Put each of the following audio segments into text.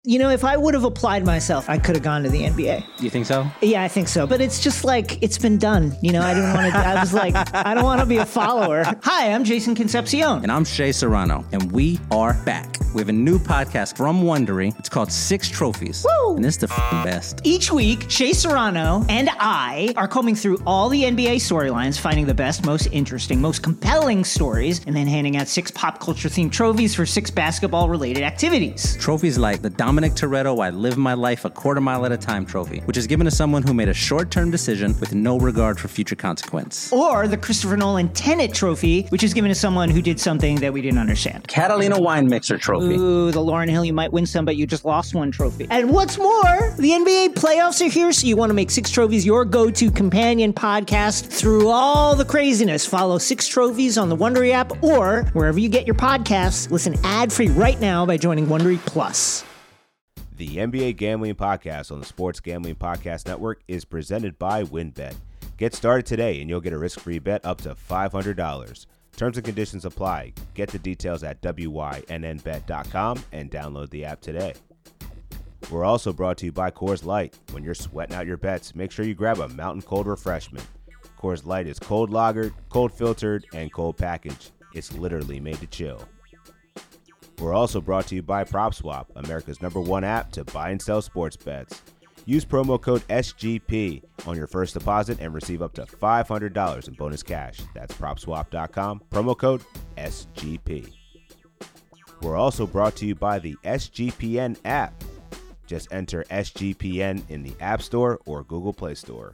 You know, if I would have applied myself, I could have gone to the NBA. You think so? Yeah, I think so. But it's just like, it's been done. You know, I didn't want to, I was like, I don't want to be a follower. Hi, I'm Jason Concepcion. And I'm Shea Serrano, and we are back. We have a new podcast from Wondery. It's called Six Trophies. Woo! And it's the best. Each week, Shea Serrano and I are combing through all the NBA storylines, finding the best, most interesting, most compelling stories, and then handing out 6 pop culture themed trophies for 6 basketball related activities. Trophies like the Dominic Toretto I Live My Life a Quarter Mile at a Time trophy, which is given to someone who made a short-term decision with no regard for future consequence. Or the Christopher Nolan Tenet trophy, which is given to someone who did something that we didn't understand. Catalina Wine Mixer trophy. Ooh, the Lauryn Hill, you might win some, but you just lost one trophy. And what's more, the NBA playoffs are here, so you want to make Six Trophies your go-to companion podcast through all the craziness. Follow Six Trophies on the Wondery app or wherever you get your podcasts. Listen ad-free right now by joining Wondery Plus. The NBA Gambling Podcast on the Sports Gambling Podcast Network is presented by WynnBET. Get started today and you'll get a risk-free bet up to $500. Terms and conditions apply. Get the details at wynnbet.com and download the app today. We're also brought to you by Coors Light. When you're sweating out your bets, make sure you grab a mountain cold refreshment. Coors Light is cold lagered, cold filtered, and cold packaged. It's literally made to chill. We're also brought to you by PropSwap, America's #1 app to buy and sell sports bets. Use promo code SGP on your first deposit and receive up to $500 in bonus cash. That's PropSwap.com, promo code SGP. We're also brought to you by the SGPN app. Just enter SGPN in the App Store or Google Play Store.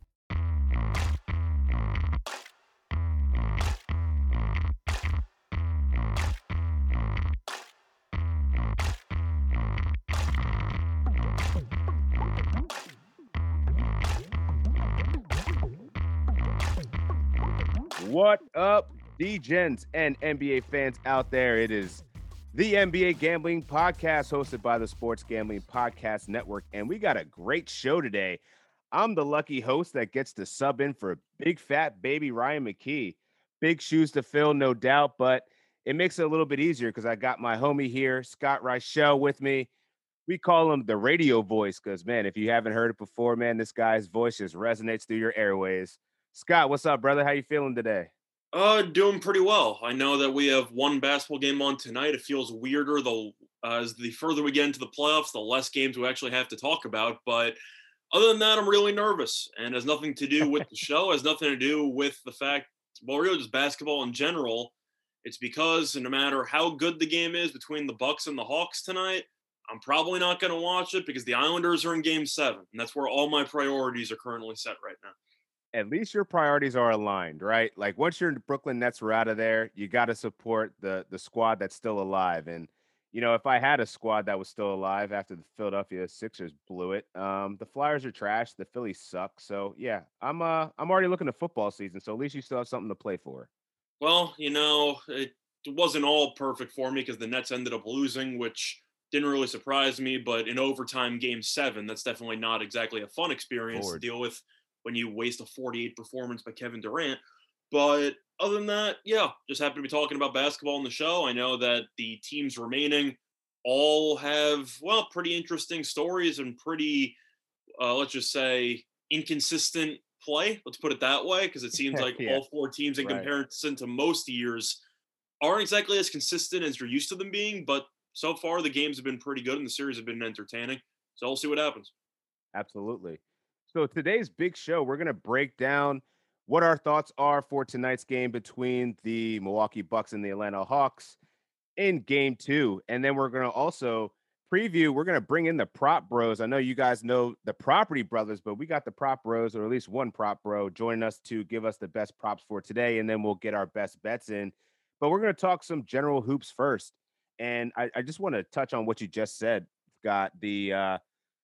What up, D-Gens and NBA fans out there? It is the NBA Gambling Podcast hosted by the Sports Gambling Podcast Network, and we got a great show today. I'm the lucky host that gets to sub in for big fat baby Ryan McKee. Big shoes to fill, no doubt, but it makes it a little bit easier because I got my homie here, Scott Reichel, with me. We call him the radio voice because, man, if you haven't heard it before, man, this guy's voice just resonates through your airways. Scott, what's up, brother? How you feeling today? Doing pretty well. I know that we have one basketball game on tonight. It feels weirder as the further we get into the playoffs, the less games we actually have to talk about. But other than that, I'm really nervous, and it has nothing to do with the show. It has nothing to do with the fact, well, really just basketball in general. It's because no matter how good the game is between the Bucks and the Hawks tonight, I'm probably not going to watch it because the Islanders are in Game 7, and that's where all my priorities are currently set right now. At least your priorities are aligned, right? Like once your Brooklyn Nets are out of there, you got to support the squad that's still alive. And, you know, if I had a squad that was still alive after the Philadelphia Sixers blew it, the Flyers are trash. The Phillies suck. So, yeah, I'm already looking at football season. So at least you still have something to play for. Well, you know, it wasn't all perfect for me because the Nets ended up losing, which didn't really surprise me. But in overtime Game 7, that's definitely not exactly a fun experience to deal with when you waste a 48 performance by Kevin Durant. But other than that, yeah, just happy to be talking about basketball on the show. I know that the teams remaining all have, well, pretty interesting stories and pretty, let's just say, inconsistent play. Let's put it that way, because it seems like all 4 teams in comparison to most years aren't exactly as consistent as you're used to them being. But so far, the games have been pretty good and the series have been entertaining. So we'll see what happens. Absolutely. So today's big show, we're going to break down what our thoughts are for tonight's game between the Milwaukee Bucks and the Atlanta Hawks in Game 2. And then we're going to also preview, we're going to bring in the prop bros. I know you guys know the Property Brothers, but we got the prop bros, or at least one prop bro, joining us to give us the best props for today. And then we'll get our best bets in. But we're going to talk some general hoops first. And I just want to touch on what you just said, Scott, the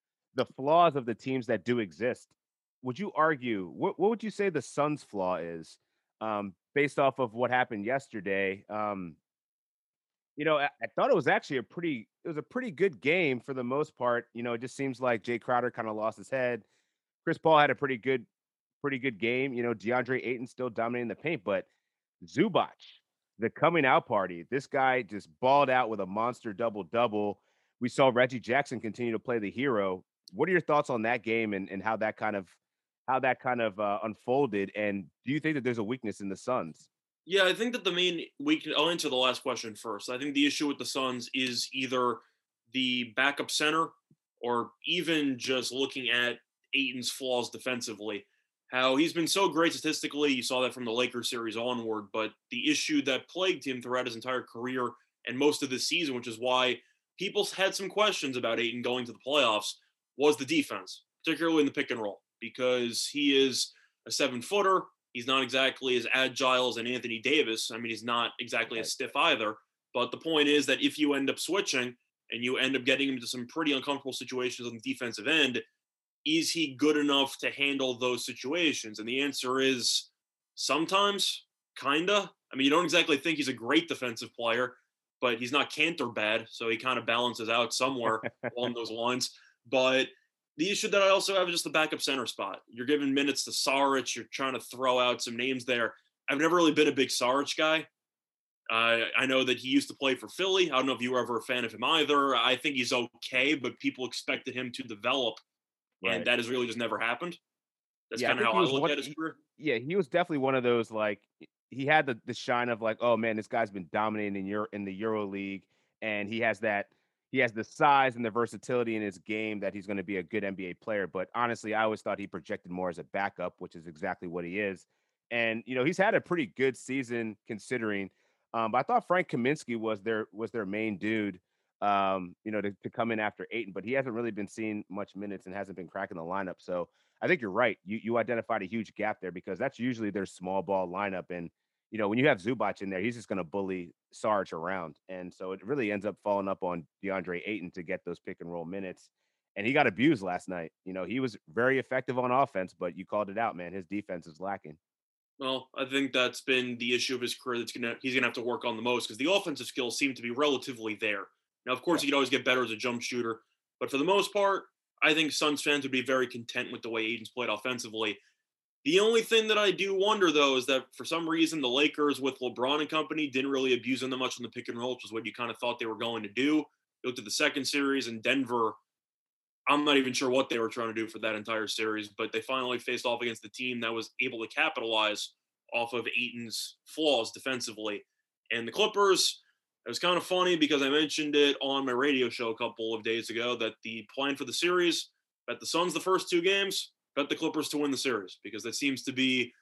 flaws of the teams that do exist. Would you argue, what would you say the Suns' flaw is based off of what happened yesterday? You know, I thought it was actually a pretty good game for the most part. You know, it just seems like Jay Crowder kind of lost his head. Chris Paul had a pretty good game. You know, DeAndre Ayton still dominating the paint, but Zubac, the coming out party, this guy just balled out with a monster double-double. we saw Reggie Jackson continue to play the hero. What are your thoughts on that game and how that kind of unfolded? And do you think that there's a weakness in the Suns? Yeah, I think that the main weakness. I'll answer the last question first. I think the issue with the Suns is either the backup center or even just looking at Ayton's flaws defensively. How he's been so great statistically, you saw that from the Lakers series onward, but the issue that plagued him throughout his entire career and most of this season, which is why people had some questions about Ayton going to the playoffs, was the defense, particularly in the pick and roll, because he is a 7-footer. He's not exactly as agile as an Anthony Davis. I mean, he's not exactly as stiff either. But the point is that if you end up switching and you end up getting him into some pretty uncomfortable situations on the defensive end, is he good enough to handle those situations? And the answer is sometimes, kinda. I mean, you don't exactly think he's a great defensive player, but he's not Cantor bad, so he kind of balances out somewhere along those lines. But the issue that I also have is just the backup center spot. You're giving minutes to Saric. You're trying to throw out some names there. I've never really been a big Saric guy. I know that he used to play for Philly. I don't know if you were ever a fan of him either. I think he's okay, but people expected him to develop, and that has really just never happened. That's kind of how I look at his career. Yeah, he was definitely one of those, like, he had the shine of like, oh man, this guy's been dominating in the Euro League, and he has the size and the versatility in his game that he's going to be a good NBA player. But honestly, I always thought he projected more as a backup, which is exactly what he is. And he's had a pretty good season considering. But I thought Frank Kaminsky was their main dude, to come in after Ayton, but he hasn't really been seeing much minutes and hasn't been cracking the lineup. So I think you're right. You identified a huge gap there because that's usually their small ball lineup. And, when you have Zubac in there, he's just going to bully Sarge around. And so it really ends up falling up on DeAndre Ayton to get those pick and roll minutes. And he got abused last night. He was very effective on offense, but you called it out, man. His defense is lacking. Well, I think that's been the issue of his career he's gonna have to work on the most, because the offensive skills seem to be relatively there. Now, of course, he could always get better as a jump shooter, but for the most part, I think Suns fans would be very content with the way Ayton's played offensively. The only thing that I do wonder, though, is that for some reason the Lakers with LeBron and company didn't really abuse him that much in the pick and roll, which is what you kind of thought they were going to do. You looked at the second series in Denver. I'm not even sure what they were trying to do for that entire series, but they finally faced off against the team that was able to capitalize off of Ayton's flaws defensively. And the Clippers, it was kind of funny because I mentioned it on my radio show a couple of days ago that the plan for the series, bet the Suns the first 2 games, bet the Clippers to win the series, because that seems to be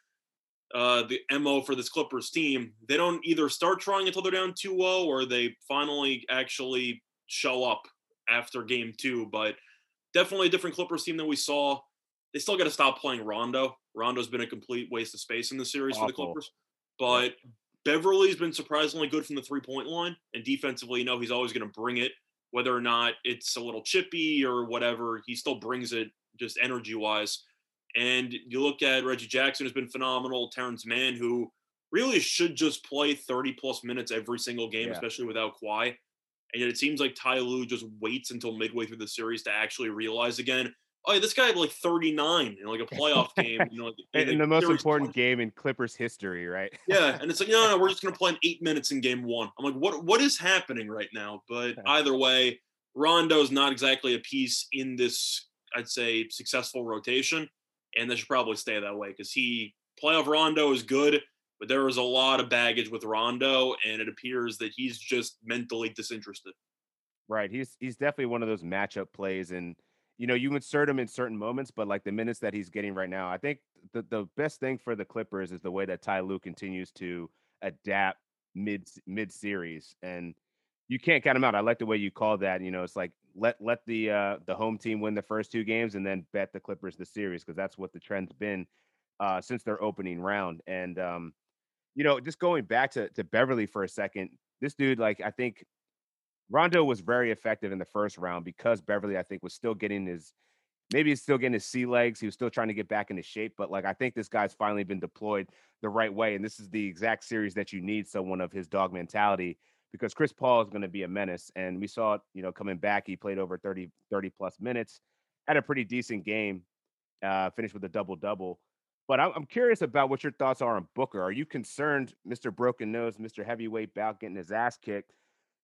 the MO for this Clippers team. They don't either start trying until they're down 2-0 or they finally actually show up after game 2. But definitely a different Clippers team than we saw. They still got to stop playing Rondo. Rondo's been a complete waste of space in the series for the Clippers. But Beverly's been surprisingly good from the 3-point line. And defensively, he's always going to bring it. Whether or not it's a little chippy or whatever, he still brings it just energy-wise. And you look at Reggie Jackson, who's been phenomenal. Terrence Mann, who really should just play 30-plus minutes every single game, especially without Kawhi. And yet it seems like Ty Lue just waits until midway through the series to actually realize again, oh, this guy had like 39 in like a playoff game. In the most important game in Clippers history, right? Yeah, and it's like, no, we're just going to play him 8 minutes in game 1. I'm like, what is happening right now? But either way, Rondo's not exactly a piece in this, I'd say, successful rotation, and that should probably stay that way because playoff Rondo is good, but there is a lot of baggage with Rondo, and it appears that he's just mentally disinterested. Right, he's definitely one of those matchup plays, and you insert him in certain moments, but like the minutes that he's getting right now, I think the best thing for the Clippers is the way that Ty Lue continues to adapt mid series, and you can't count him out. I like the way you call that. It's like let the home team win the first 2 games and then bet the Clippers the series, because that's what the trend's been since their opening round. And just going back to Beverly for a second, this dude, like, I think Rondo was very effective in the first round because Beverly, I think, was still getting his sea legs. He was still trying to get back into shape. But like, I think this guy's finally been deployed the right way. And this is the exact series that you need someone of his dog mentality, because Chris Paul is going to be a menace. And we saw it, coming back, he played over 30 plus minutes, had a pretty decent game, finished with a double-double. But I'm curious about what your thoughts are on Booker. Are you concerned, Mr. Broken Nose, Mr. Heavyweight bout getting his ass kicked,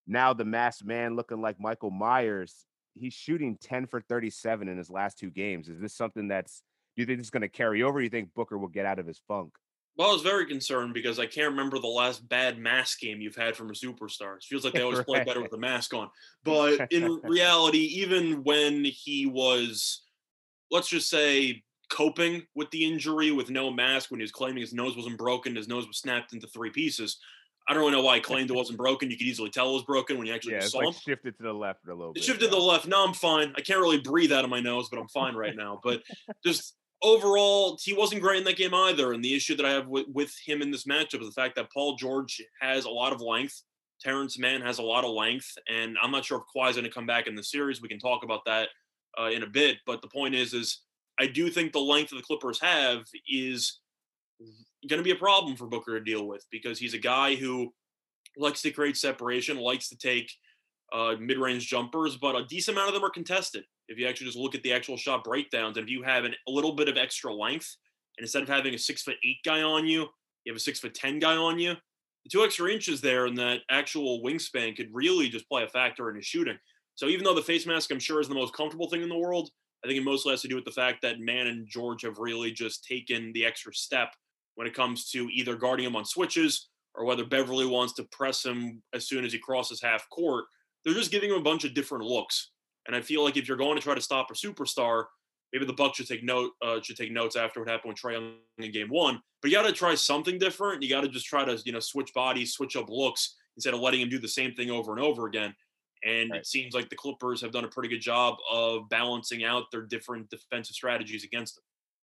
now the masked man looking like Michael Myers, he's shooting 10 for 37 in his last 2 games. Is this something do you think this is going to carry over? Or you think Booker will get out of his funk? Well, I was very concerned because I can't remember the last bad mask game you've had from a superstar. It feels like they always play better with the mask on. But in reality, even when he was, let's just say, coping with the injury with no mask, when he was claiming his nose wasn't broken, his nose was snapped into 3 pieces. I don't really know why he claimed it wasn't broken. You could easily tell it was broken when you actually saw him. Shifted to the left a little bit. It shifted to the left. No, I'm fine. I can't really breathe out of my nose, but I'm fine right now. But just overall, he wasn't great in that game either. And the issue that I have with him in this matchup is the fact that Paul George has a lot of length. Terrence Mann has a lot of length. And I'm not sure if Kawhi's going to come back in the series. We can talk about that in a bit. But the point is I do think the length of the Clippers have is going to be a problem for Booker to deal with, because he's a guy who likes to create separation, likes to take mid-range jumpers, but a decent amount of them are contested. If you actually just look at the actual shot breakdowns, and if you have a little bit of extra length, and instead of having a 6'8" guy on you, you have a 6'10" guy on you, the 2 extra inches there and that actual wingspan could really just play a factor in his shooting. So even though the face mask, I'm sure, is the most comfortable thing in the world, I think it mostly has to do with the fact that Mann and George have really just taken the extra step when it comes to either guarding him on switches or whether Beverly wants to press him as soon as he crosses half court. They're just giving him a bunch of different looks. And I feel like if you're going to try to stop a superstar, maybe the Bucks should take notes after what happened with Trae Young in game 1. But you got to try something different. You got to just try to, switch bodies, switch up looks instead of letting him do the same thing over and over again. And It seems like the Clippers have done a pretty good job of balancing out their different defensive strategies against him.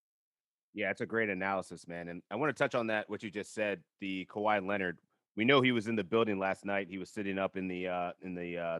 Yeah, it's a great analysis, man. And I want to touch on that, what you just said, the Kawhi Leonard. We know he was in the building last night. He was sitting up in the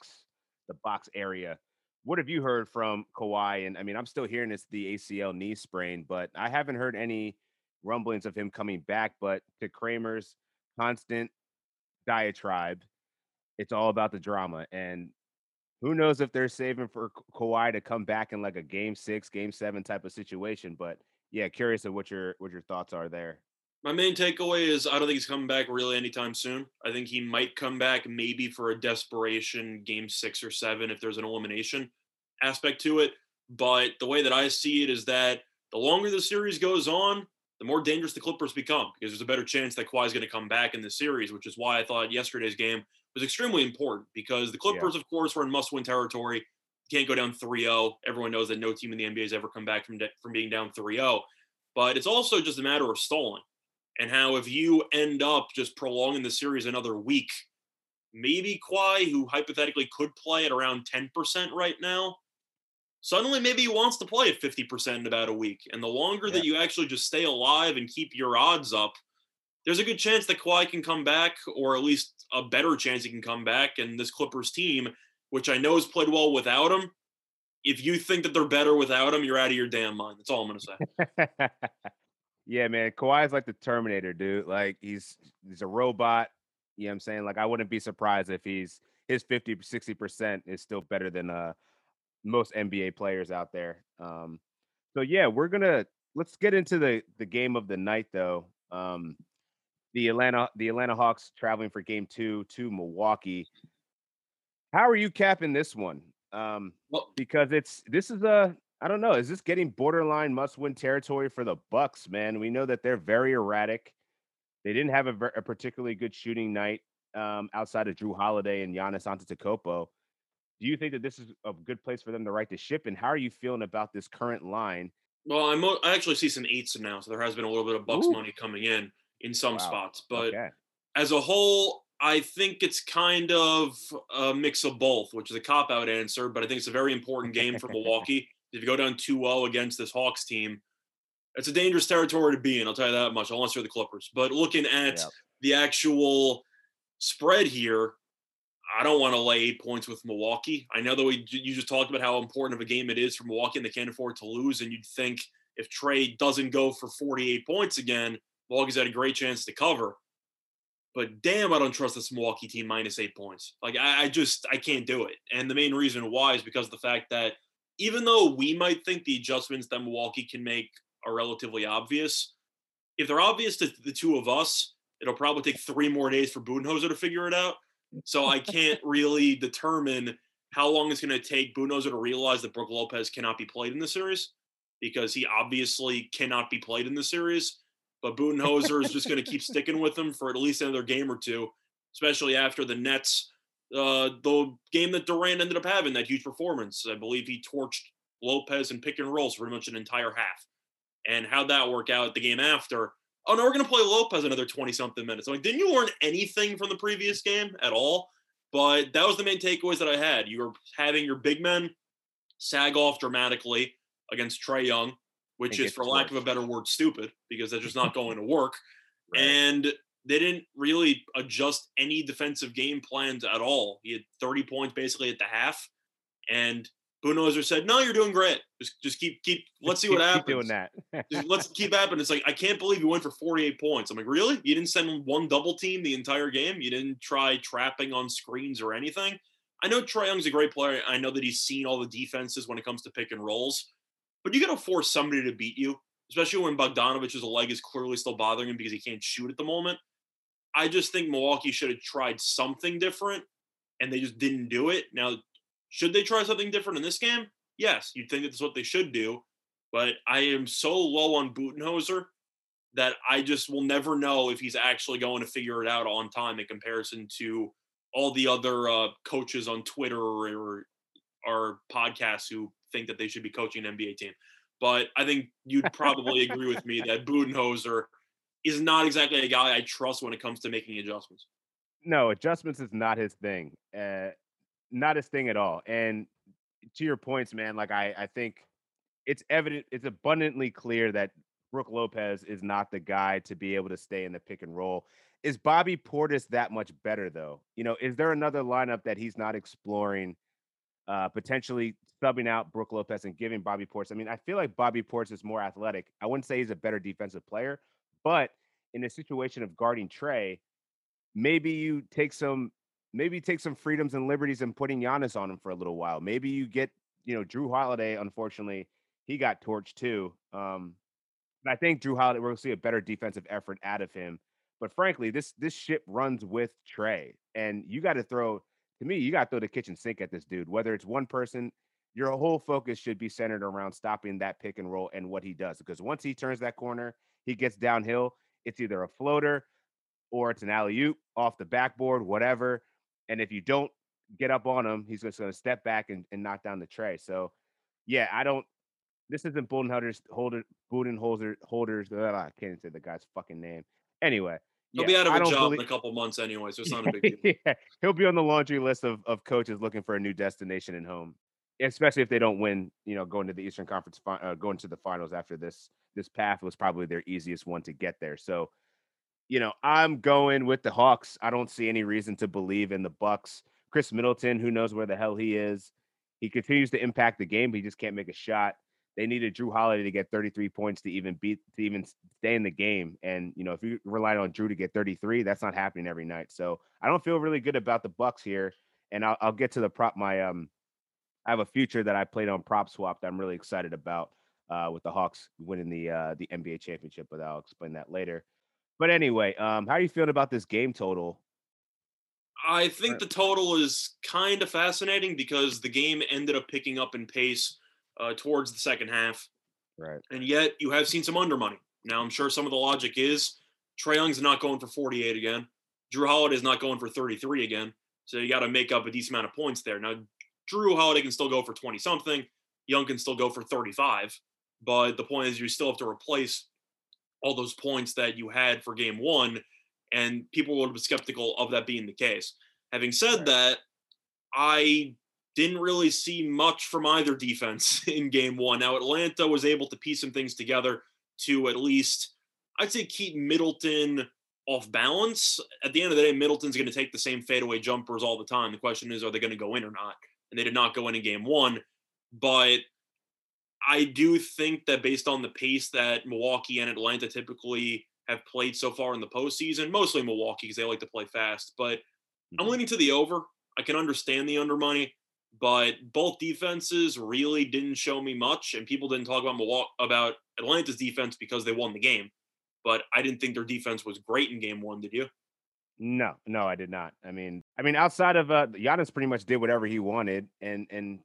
box area. What have you heard from Kawhi? And I mean, I'm still hearing it's the ACL knee sprain, but I haven't heard any rumblings of him coming back. But to Kramer's constant diatribe, it's all about the drama. And who knows if they're saving for Kawhi to come back in like a game 6, game 7 type of situation. But yeah, curious of what your thoughts are there. My main takeaway is I don't think he's coming back really anytime soon. I think he might come back maybe for a desperation game 6 or 7 if there's an elimination aspect to it. But the way that I see it is that the longer the series goes on, the more dangerous the Clippers become, because there's a better chance that Kawhi is going to come back in the series, which is why I thought yesterday's game was extremely important, because the Clippers, of course, were in must-win territory. You can't go down 3-0. Everyone knows that no team in the NBA has ever come back from being down 3-0. But it's also just a matter of stalling. And how if you end up just prolonging the series another week, maybe Kawhi, who hypothetically could play at around 10% right now, suddenly maybe he wants to play at 50% in about a week. And the longer that you actually just stay alive and keep your odds up, there's a good chance that Kawhi can come back, or at least a better chance he can come back. And this Clippers team, which I know has played well without him, if you think that they're better without him, you're out of your damn mind. That's all I'm going to say. Yeah, man. Kawhi's like the Terminator, dude. Like he's a robot. You know what I'm saying? Like I wouldn't be surprised if his 50, 60% is still better than most NBA players out there. So yeah, let's get into the game of the night though. The Atlanta Hawks traveling for game 2 to Milwaukee. How are you capping this one? Because I don't know. Is this getting borderline must-win territory for the Bucks, man? We know that they're very erratic. They didn't have a particularly good shooting night outside of Jrue Holiday and Giannis Antetokounmpo. Do you think that this is a good place for them to right the ship? And how are you feeling about this current line? Well, I actually see some 8s now, so there has been a little bit of Bucks money coming in some spots. But as a whole, I think it's kind of a mix of both, which is a cop-out answer, but I think it's a very important game for Milwaukee. If you go down 2-0 against this Hawks team, it's a dangerous territory to be in, I'll tell you that much, unless you're the Clippers. But looking at the actual spread here, I don't want to lay 8 points with Milwaukee. I know that you just talked about how important of a game it is for Milwaukee and they can't afford to lose, and you'd think if Trae doesn't go for 48 points again, Milwaukee's had a great chance to cover. But damn, I don't trust this Milwaukee team minus 8 points. Like, I can't do it. And the main reason why is because of the fact that even though we might think the adjustments that Milwaukee can make are relatively obvious, if they're obvious to the two of us, it'll probably take 3 more days for Budenholzer to figure it out. So I can't really determine how long it's going to take Budenholzer to realize that Brook Lopez cannot be played in the series, because he obviously cannot be played in the series. But Budenholzer is just going to keep sticking with him for at least another game or two, especially after the Nets, the game that Durant ended up having, that huge performance. I believe he torched Lopez and pick and rolls for pretty much an entire half. And how'd that work out the game after? Oh, no, we're going to play Lopez another 20-something minutes. I'm like, didn't you learn anything from the previous game at all? But that was the main takeaways that I had. You were having your big men sag off dramatically against Trae Young, which is, for lack of a better word, stupid, because that's just not going to work. Right. And they didn't really adjust any defensive game plans at all. He had 30 points basically at the half. And Budenholzer said, "No, you're doing great. Just keep. Let's see what happens. Keep doing that. Let's keep happening." It's like, I can't believe you went for 48 points. I'm like, really? You didn't send one double team the entire game? You didn't try trapping on screens or anything? I know Trae Young's a great player. I know that he's seen all the defenses when it comes to pick and rolls, but you got to force somebody to beat you, especially when Bogdanovich's leg is clearly still bothering him because he can't shoot at the moment. I just think Milwaukee should have tried something different, and they just didn't do it. Now, should they try something different in this game? Yes, you'd think that's what they should do. But I am so low on Budenholzer that I just will never know if he's actually going to figure it out on time in comparison to all the other coaches on Twitter or podcasts who think that they should be coaching an NBA team. But I think you'd probably agree with me that Budenholzer is not exactly a guy I trust when it comes to making adjustments. No, adjustments is not his thing. Not his thing at all. And to your points, man, like I think it's evident, it's abundantly clear that Brook Lopez is not the guy to be able to stay in the pick and roll. Is Bobby Portis that much better, though? You know, is there another lineup that he's not exploring, potentially subbing out Brook Lopez and giving Bobby Portis? I mean, I feel like Bobby Portis is more athletic. I wouldn't say he's a better defensive player, but in a situation of guarding Trae, maybe you take some freedoms and liberties and putting Giannis on him for a little while. Maybe you get, Drew Holiday, unfortunately, he got torched too. And I think Drew Holiday, we'll see a better defensive effort out of him. But frankly, this ship runs with Trae. And you got to throw the kitchen sink at this dude. Whether it's one person, your whole focus should be centered around stopping that pick and roll and what he does. Because once he turns that corner, he gets downhill, it's either a floater or it's an alley-oop off the backboard, whatever. And if you don't get up on him, he's just going to step back and knock down the tray. So, yeah, this isn't Budenholzer's. I can't even say the guy's fucking name. Anyway. He'll be out of a job in a couple months anyway, so it's not a big deal. Yeah, he'll be on the laundry list of coaches looking for a new destination and home, especially if they don't win, going to the Eastern Conference, going to the finals after this path was probably their easiest one to get there. So, I'm going with the Hawks. I don't see any reason to believe in the Bucks. Chris Middleton, who knows where the hell he is? He continues to impact the game, but he just can't make a shot. They needed Drew Holiday to get 33 points to even stay in the game. And, if you rely on Drew to get 33, that's not happening every night. So I don't feel really good about the Bucks here. And I'll get to the prop. I have a future that I played on Prop Swap that I'm really excited about with the Hawks winning the NBA championship, but I'll explain that later. But anyway, how are you feeling about this game total? I think the total is kind of fascinating because the game ended up picking up in pace towards the second half. Right. And yet you have seen some under money. Now, I'm sure some of the logic is Trae Young's not going for 48 again. Drew Holiday's not going for 33 again. So you got to make up a decent amount of points there. Now, Drew Holiday can still go for 20-something. Young can still go for 35. But the point is you still have to replace all those points that you had for game one, and people would be skeptical of that being the case. Having said that, I didn't really see much from either defense in game one. Now, Atlanta was able to piece some things together to at least, I'd say, keep Middleton off balance. At the end of the day, Middleton's going to take the same fadeaway jumpers all the time. The question is, are they going to go in or not? And they did not go in game one. But I do think that based on the pace that Milwaukee and Atlanta typically have played so far in the postseason, mostly Milwaukee because they like to play fast, but I'm leaning to the over. I can understand the under money, but both defenses really didn't show me much, and people didn't talk about Atlanta's defense because they won the game. But I didn't think their defense was great in game one, did you? No, I did not. I mean, outside of Giannis, pretty much did whatever he wanted, and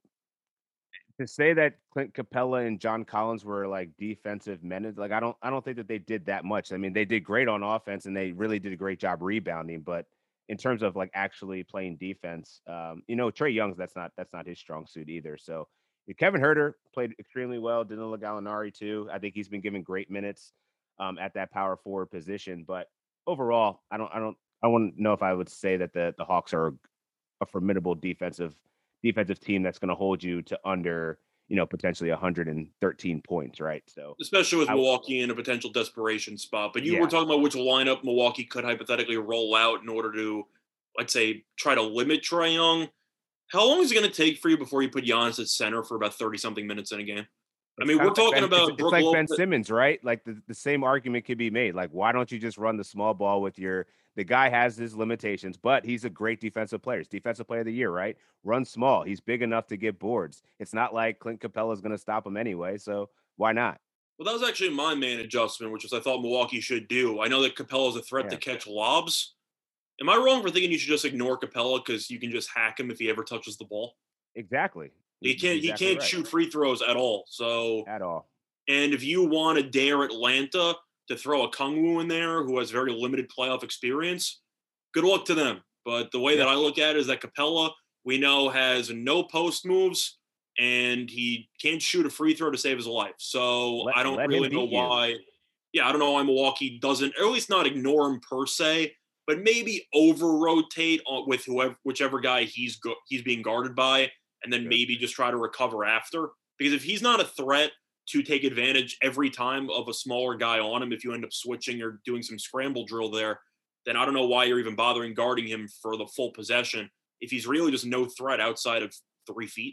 to say that Clint Capella and John Collins were like defensive menace, like I don't think that they did that much. I mean, they did great on offense and they really did a great job rebounding, but in terms of like actually playing defense, Trey Young's that's not his strong suit either. So Kevin Herter played extremely well. Danilo Gallinari too. I think he's been given great minutes at that power forward position. But overall, I wouldn't know if I would say that the Hawks are a formidable defensive team that's going to hold you to under, potentially 113 points, right? So, especially with I, Milwaukee in a potential desperation spot. But you were yeah, talking about which lineup Milwaukee could hypothetically roll out in order to, let's say, try to limit Trae Young. How long is it going to take for you before you put Giannis at center for about 30 something minutes in a game? I it's mean, kind we're of like talking about it's Brook like Ben Lopez. Simmons, right? Like the same argument could be made. Like, why don't you just run the small ball with the guy has his limitations, but he's a great defensive player. He's defensive player of the year, right? Run small. He's big enough to get boards. It's not like Clint Capella is going to stop him anyway. So why not? Well, that was actually my main adjustment, which is I thought Milwaukee should do. I know that Capella is a threat to Yeah, catch lobs. Am I wrong for thinking you should just ignore Capella because you can just hack him if he ever touches the ball? exactly. He You're can't he exactly can't right shoot free throws at all. So, at all. and if you want to dare Atlanta to throw a Kungwu in there who has very limited playoff experience, good luck to them. But the way that Yep. I look at it is that Capella, we know, has no post moves and he can't shoot a free throw to save his life. So Let I don't let him really know beat you. why. Yeah, I don't know why Milwaukee doesn't, or at least not ignore him per se, but maybe over rotate with whichever guy he's being guarded by, and then Sure. maybe just try to recover after. Because if he's not a threat to take advantage every time of a smaller guy on him, if you end up switching or doing some scramble drill there, then I don't know why you're even bothering guarding him for the full possession if he's really just no threat outside of 3 feet.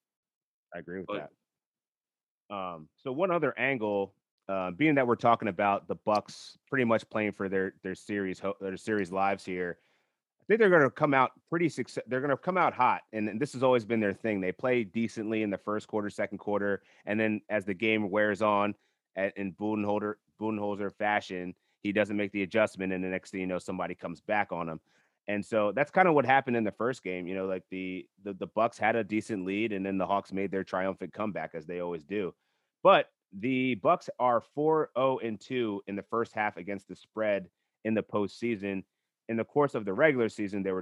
I agree with But that. So one other angle, being that we're talking about the Bucks pretty much playing for their series lives here, I think they're going to come out pretty success. They're going to come out hot, and this has always been their thing. They play decently in the first quarter, second quarter, and then as the game wears on, in Budenholzer fashion, he doesn't make the adjustment, and the next thing you know, somebody comes back on him. And so that's kind of what happened in the first game. Like the Bucks had a decent lead, and then the Hawks made their triumphant comeback as they always do. But the Bucks are 4-0-2 in the first half against the spread in the postseason. In the course of the regular season, they were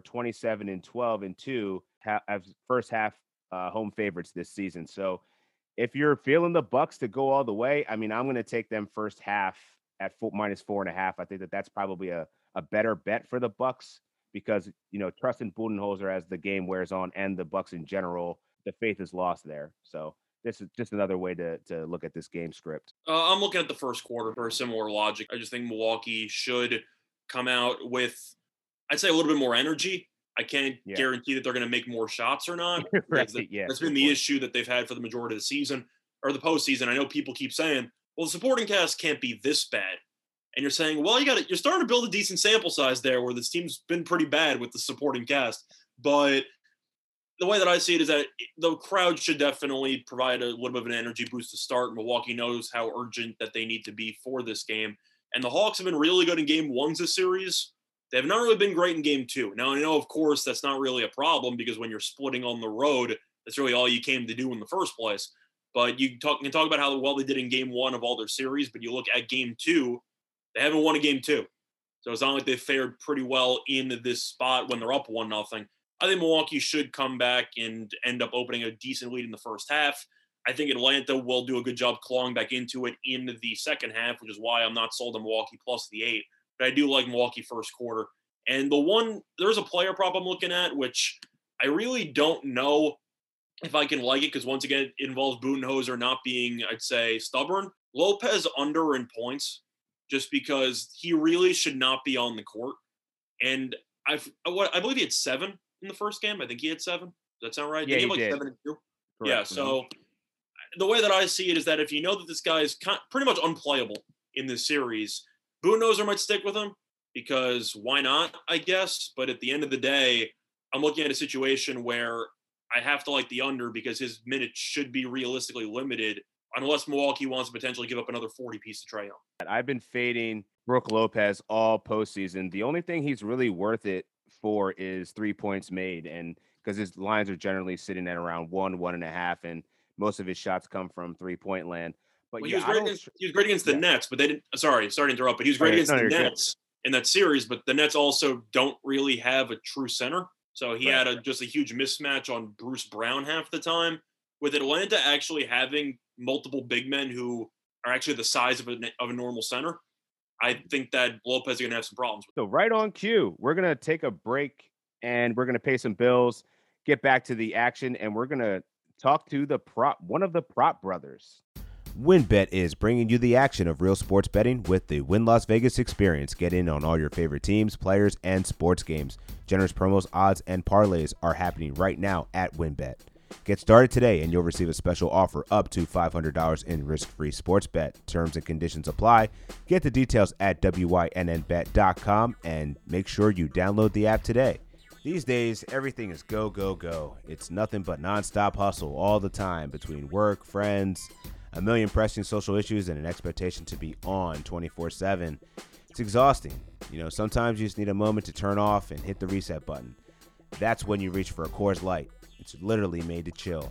27-12-2 as first half home favorites this season. So if you're feeling the Bucks to go all the way, I mean, I'm going to take them first half at -4.5. I think that's probably a better bet for the Bucks because trusting Budenholzer as the game wears on and the Bucks in general, the faith is lost there. So this is just another way to look at this game script. I'm looking at the first quarter for a similar logic. I just think Milwaukee should come out with, I'd say, a little bit more energy. I can't Yeah, guarantee that they're going to make more shots or not. right. Because Yeah, that's been good the point. issue that they've had for the majority of the season or the postseason. I know people keep saying, well, the supporting cast can't be this bad. And you're saying, well, you're starting to build a decent sample size there where this team's been pretty bad with the supporting cast. But the way that I see it is that the crowd should definitely provide a little bit of an energy boost to start. Milwaukee knows how urgent that they need to be for this game. And the Hawks have been really good in game ones this series. They have not really been great in game two. Now, I know, of course, that's not really a problem because when you're splitting on the road, that's really all you came to do in the first place. But you can talk about how well they did in game one of all their series, but you look at game two, they haven't won a game two. So it's not like they fared pretty well in this spot when they're up 1-0. I think Milwaukee should come back and end up opening a decent lead in the first half. I think Atlanta will do a good job clawing back into it in the second half, which is why I'm not sold on Milwaukee plus the 8. But I do like Milwaukee first quarter. And there's a player prop I'm looking at, which I really don't know if I can like it because once again, it involves Budenholzer not being, I'd say, stubborn. Lopez under in points, just because he really should not be on the court. And I believe he had 7 in the first game. I think he had 7. Does that sound right? Yeah, Did he he have like did. 7 and 2? Yeah. Correct. So the way that I see it is that if you know that this guy is pretty much unplayable in this series, Budenholzer might stick with him because why not, I guess. But at the end of the day, I'm looking at a situation where I have to like the under because his minutes should be realistically limited unless Milwaukee wants to potentially give up another 40 piece to Trae Young. I've been fading Brook Lopez all postseason. The only thing he's really worth it for is 3 points made, and because his lines are generally sitting at around 1.5, and most of his shots come from 3-point land. But Well, yeah, he was great against the Nets, but they didn't. Sorry to interrupt, but he was great against the Nets in that series. But the Nets also don't really have a true center, so he had just a huge mismatch on Bruce Brown half the time. With Atlanta actually having multiple big men who are actually the size of a normal center, I think that Lopez is going to have some problems. So right on cue, we're going to take a break and we're going to pay some bills, get back to the action, and we're going to talk to one of the prop brothers. WynnBET is bringing you the action of real sports betting with the Wynn Las Vegas experience. Get in on all your favorite teams, players, and sports games. Generous promos, odds, and parlays are happening right now at WynnBET. Get started today and you'll receive a special offer up to $500 in risk-free sports bet. Terms and conditions apply. Get the details at wynnbet.com and make sure you download the app today. These days, everything is go, go, go. It's nothing but nonstop hustle all the time between work, friends, a million pressing social issues, and an expectation to be on 24/7. It's exhausting. Sometimes you just need a moment to turn off and hit the reset button. That's when you reach for a Coors Light. It's literally made to chill.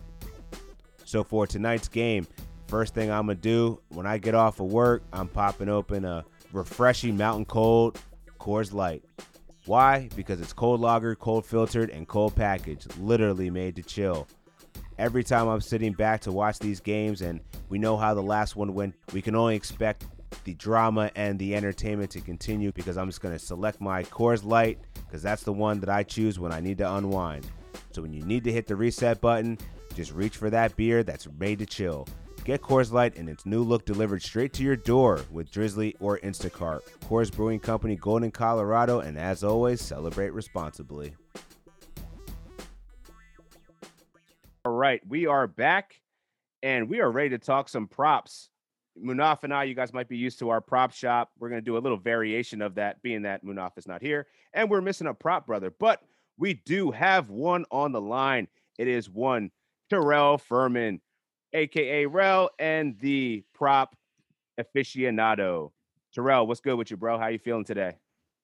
So for tonight's game, first thing I'm going to do when I get off of work, I'm popping open a refreshing Mountain Cold Coors Light. Why? Because it's cold lager, cold filtered, and cold packaged. Literally made to chill. Every time I'm sitting back to watch these games and we know how the last one went, we can only expect the drama and the entertainment to continue because I'm just going to select my Coors Light because that's the one that I choose when I need to unwind. So when you need to hit the reset button, just reach for that beer that's made to chill. Get Coors Light in its new look delivered straight to your door with Drizzly or Instacart. Coors Brewing Company, Golden, Colorado, and as always, celebrate responsibly. All right, we are back, and we are ready to talk some props. Munaf and I, you guys might be used to our prop shop. We're going to do a little variation of that, being that Munaf is not here, and we're missing a prop brother, but we do have one on the line. It is one Terrell Furman, a.k.a. Rel, and the prop aficionado. Terrell, what's good with you, bro? How you feeling today?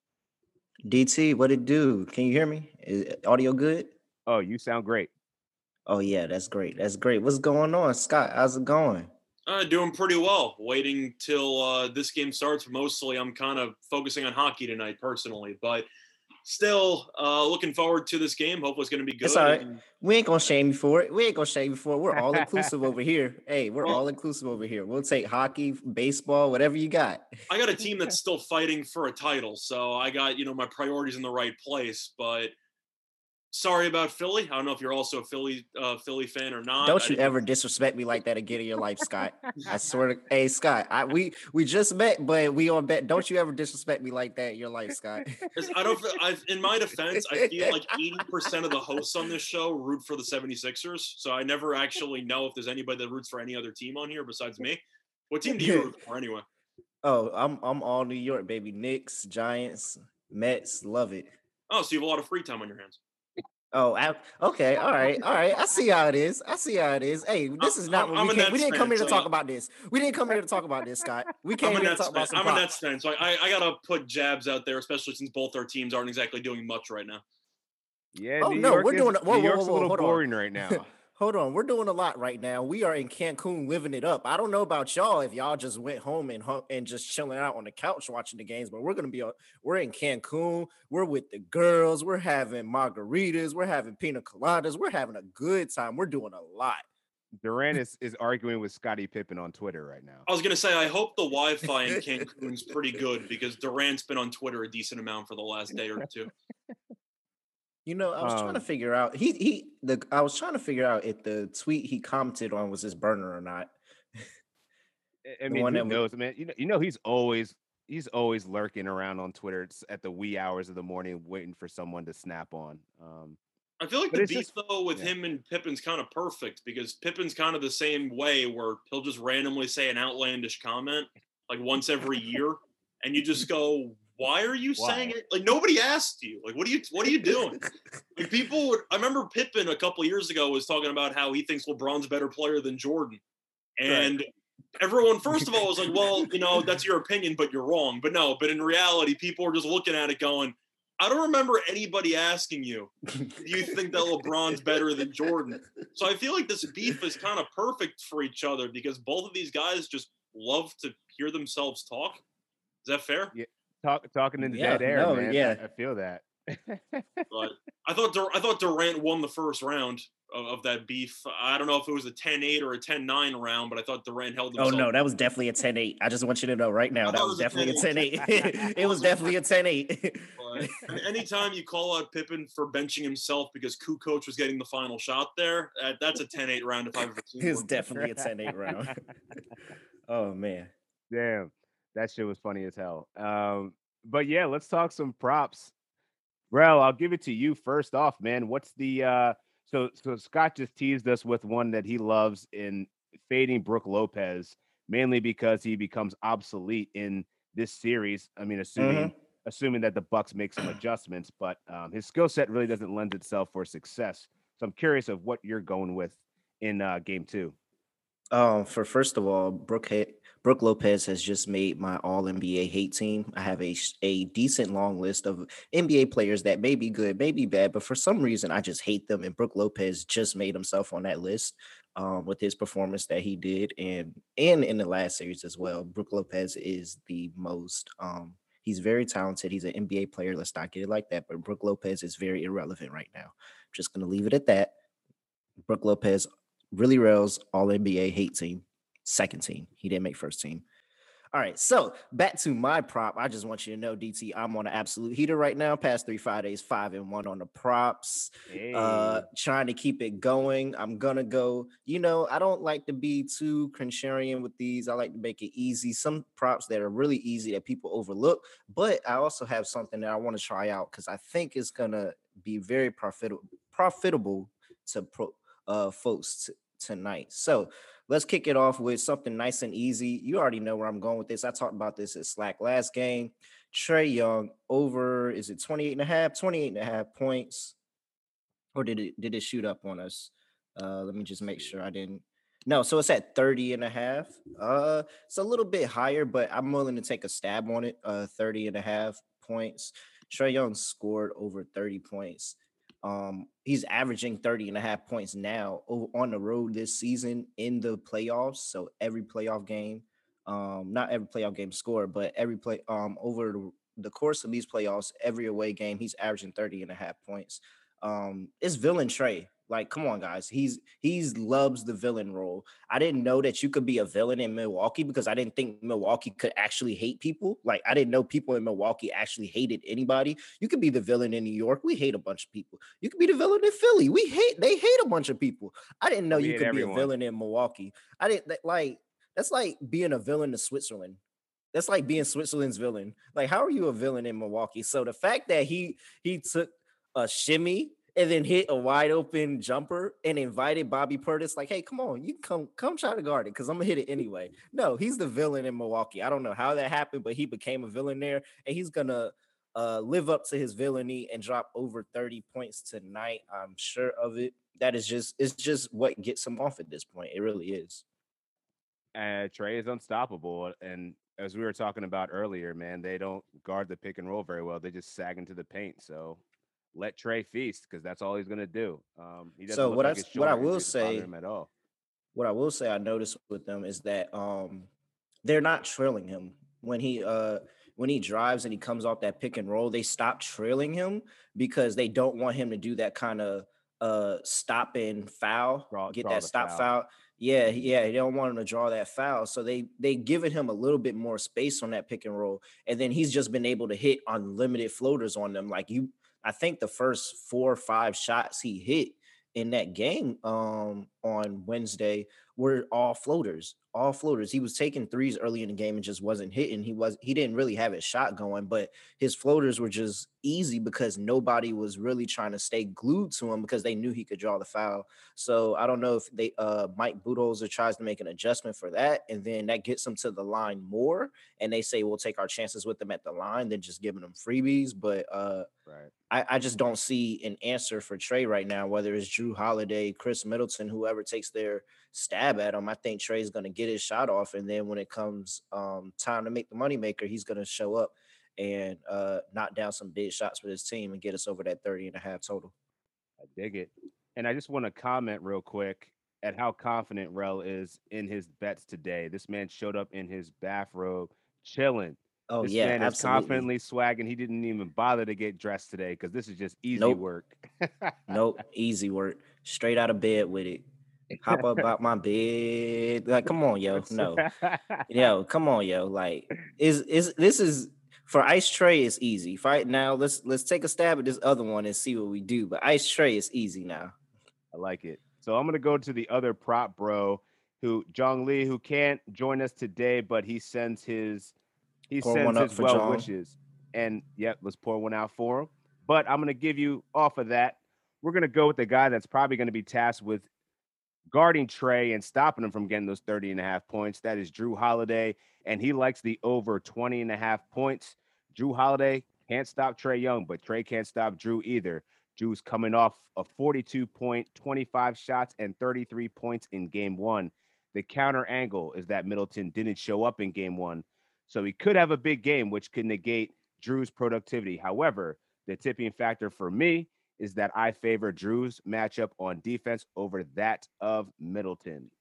DT, what it do? Can you hear me? Is audio good? Oh, you sound great. Oh, yeah, that's great. That's great. What's going on, Scott? How's it going? Doing pretty well. Waiting till this game starts. Mostly, I'm kind of focusing on hockey tonight personally, but still looking forward to this game. Hopefully it's going to be good. It's all right. We ain't going to shame you for it. We're all inclusive over here. Hey, we're all inclusive over here. We'll take hockey, baseball, whatever you got. I got a team that's still fighting for a title, so I got, my priorities in the right place, but sorry about Philly. I don't know if you're also a Philly fan or not. Don't you ever disrespect me like that again in your life, Scott. I swear to, hey, Scott, we just met, but we on bet. Don't you ever disrespect me like that in your life, Scott. In my defense, I feel like 80% of the hosts on this show root for the 76ers, so I never actually know if there's anybody that roots for any other team on here besides me. What team do you root for anyway? Oh, I'm all New York, baby. Knicks, Giants, Mets, love it. Oh, so you have a lot of free time on your hands. Oh, okay. All right. I see how it is. Hey, this is not what we didn't come here to talk about this. We didn't come here to talk about this, Scott. We came here to talk about some I'm a Nets fan, so I got to put jabs out there, especially since both our teams aren't exactly doing much right now. Yeah, New York's a little boring right now. Hold on. We're doing a lot right now. We are in Cancun living it up. I don't know about y'all if y'all just went home and just chilling out on the couch watching the games, but we're in Cancun. We're with the girls. We're having margaritas. We're having pina coladas. We're having a good time. We're doing a lot. Durant is arguing with Scottie Pippen on Twitter right now. I was going to say, I hope the Wi-Fi in Cancun's pretty good because Durant's been on Twitter a decent amount for the last day or two. I was trying to figure out I was trying to figure out if the tweet he commented on was his burner or not. I mean, who knows, man? He's always lurking around on Twitter at the wee hours of the morning, waiting for someone to snap on. I feel like the beef though with him and Pippen's kind of perfect because Pippen's kind of the same way where he'll just randomly say an outlandish comment like once every year, and you just go, why are you saying it? Like nobody asked you. Like, what are you doing? Like I remember Pippen a couple of years ago was talking about how he thinks LeBron's a better player than Jordan. And everyone, first of all, was like, well, that's your opinion, but you're wrong. But in reality, people are just looking at it going, I don't remember anybody asking you, do you think that LeBron's better than Jordan? So I feel like this beef is kind of perfect for each other because both of these guys just love to hear themselves talk. Is that fair? Yeah, talking in the dead air, man. Yeah. I feel that. But I thought Durant won the first round of that beef. I don't know if it was a 10-8 or a 10-9 round, but I thought Durant held himself. Oh, no, that was definitely a 10-8. I just want you to know right now, that was definitely a 10-8. It was definitely a 10-8. But anytime you call out Pippen for benching himself because Kukoc was getting the final shot there, that's a 10-8 round if I've ever seen one. It's definitely a 10-8 round. Oh, man. Damn, that shit was funny as hell. But yeah, let's talk some props. Rel, I'll give it to you first off, man. What's the so Scott just teased us with one that he loves in fading Brook Lopez, mainly because he becomes obsolete in this series. I mean, assuming that the Bucks make some adjustments, but his skill set really doesn't lend itself for success. So I'm curious of what you're going with in game 2. For first of all, Brook Lopez has just made my All NBA hate team. I have a decent long list of NBA players that may be good, may be bad, but for some reason I just hate them. And Brook Lopez just made himself on that list with his performance that he did, and in the last series as well. Brook Lopez is the most. He's very talented. He's an NBA player. Let's not get it like that. But Brook Lopez is very irrelevant right now. I'm just gonna leave it at that. Brook Lopez. Really Rel's All NBA hate team, second team. He didn't make first team. All right, so back to my prop. I just want you to know, DT, I'm on an absolute heater right now. Past 3 Fridays, 5-1 on the props. Hey. Trying to keep it going. I'm gonna go. I don't like to be too contrarian with these. I like to make it easy. Some props that are really easy that people overlook, but I also have something that I want to try out because I think it's gonna be very profitable to folks tonight. So let's kick it off with something nice and easy. You already know where I'm going with this. I talked about this at Slack last game. Trae Young over, is it 28.5 points? Or did it shoot up on us? Let me just make sure I didn't. No, so it's at 30.5. It's a little bit higher, but I'm willing to take a stab on it. 30.5 points. Trae Young scored over 30 points. He's averaging 30.5 points now on the road this season in the playoffs. So every playoff game, not every playoff game score, but every play over the course of these playoffs, every away game, he's averaging 30.5 points. It's villain Trae. Like, come on, guys. He's loves the villain role. I didn't know that you could be a villain in Milwaukee because I didn't think Milwaukee could actually hate people. Like, I didn't know people in Milwaukee actually hated anybody. You could be the villain in New York. We hate a bunch of people. You could be the villain in Philly. They hate a bunch of people. I didn't know you could be a villain in Milwaukee. That's like being a villain in Switzerland. That's like being Switzerland's villain. Like, how are you a villain in Milwaukee? So the fact that he took a shimmy and then hit a wide open jumper and invited Bobby Portis, like, hey, come on, you come try to guard it because I'm gonna hit it anyway. No, he's the villain in Milwaukee. I don't know how that happened, but he became a villain there, and he's gonna live up to his villainy and drop over 30 points tonight. I'm sure of it. It's just what gets him off at this point. It really is. Trae is unstoppable, and as we were talking about earlier, man, they don't guard the pick and roll very well. They just sag into the paint. So let Trae feast because that's all he's gonna do. He doesn't so look what like I will say him at all. What I will say I noticed with them is that they're not trailing him when he drives and he comes off that pick and roll. They stop trailing him because they don't want him to do that kind of stop and foul, get that stop foul. Yeah, they don't want him to draw that foul. So they given him a little bit more space on that pick and roll. And then he's just been able to hit unlimited floaters on them. I think the first 4 or 5 shots he hit in that game on Wednesday were all floaters. He was taking threes early in the game and just wasn't hitting. He didn't really have his shot going, but his floaters were just easy because nobody was really trying to stay glued to him because they knew he could draw the foul. So I don't know if they Mike Budenholzer tries to make an adjustment for that, and then that gets him to the line more, and they say we'll take our chances with them at the line than just giving them freebies. But right. I just don't see an answer for Trae right now, whether it's Drew Holiday, Chris Middleton, whoever takes their stab at him. I think Trey's going to get his shot off, and then when it comes time to make the moneymaker, he's going to show up and knock down some big shots for his team and get us over that 30.5 total. I dig it. And I just want to comment real quick at how confident Rel is in his bets today. This man showed up in his bathrobe, chilling. Oh, this yeah, man absolutely. is confidently swagging. He didn't even bother to get dressed today because this is just easy work. Nope, easy work. Straight out of bed with it. Hop up out my bed. Like, come on, yo. No. Yo, come on, yo. Like, this is for Ice Trey, it's easy. Fight now. Let's take a stab at this other one and see what we do. But Ice Trey is easy now. I like it. So I'm gonna go to the other prop bro, Jong Lee, who can't join us today, but he sends his well wishes. And let's pour one out for him. But I'm gonna give you off of that. We're gonna go with the guy that's probably gonna be tasked with guarding Trey and stopping him from getting those 30.5 points. That is Jrue Holiday, and he likes the over 20.5 points. Jrue Holiday can't stop Trey Young, but Trey can't stop Jrue either. Jrue's coming off a 42-point, 25 shots, and 33 points in game one. The counter angle is that Middleton didn't show up in game one, so he could have a big game, which could negate Jrue's productivity. However, the tipping factor for me is that I favor Jrue's matchup on defense over that of Middleton.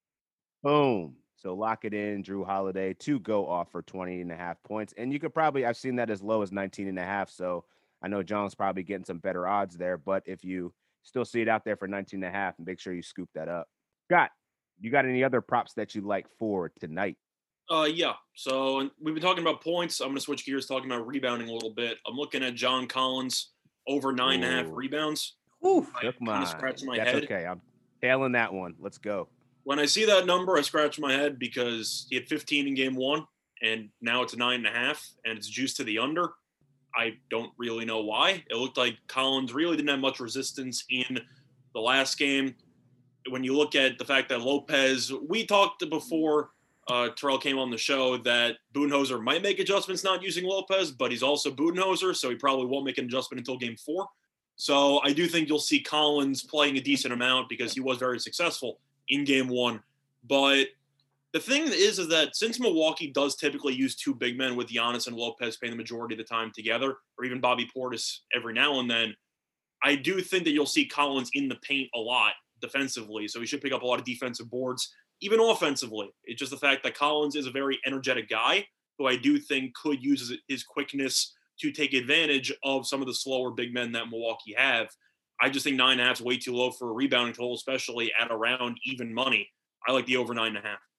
Boom. So lock it in, Jrue Holiday to go off for 20.5 points. And you could probably, I've seen that as low as 19.5. So I know John's probably getting some better odds there. But if you still see it out there for 19.5, make sure you scoop that up. Scott, you got any other props that you like for tonight? Yeah. So we've been talking about points. I'm going to switch gears, talking about rebounding a little bit. I'm looking at John Collins over 9.5 rebounds. Ooh, took mine. Scratch my That's head. okay. I'm tailing that one. Let's go. When I see that number, I scratch my head because he had 15 in game one, and now it's 9.5, and it's juiced to the under. I don't really know why. It looked like Collins really didn't have much resistance in the last game. When you look at the fact that Lopez, we talked before Terrell came on the show that Budenholzer might make adjustments not using Lopez, but he's also Budenholzer, so he probably won't make an adjustment until game 4. So I do think you'll see Collins playing a decent amount because he was very successful in game 1. But the thing is that since Milwaukee does typically use 2 big men with Giannis and Lopez playing the majority of the time together, or even Bobby Portis every now and then, I do think that you'll see Collins in the paint a lot defensively. So he should pick up a lot of defensive boards, even offensively. It's just the fact that Collins is a very energetic guy who I do think could use his quickness to take advantage of some of the slower big men that Milwaukee have. I just think 9.5 is way too low for a rebounding total, especially at around even money. I like the over 9.5.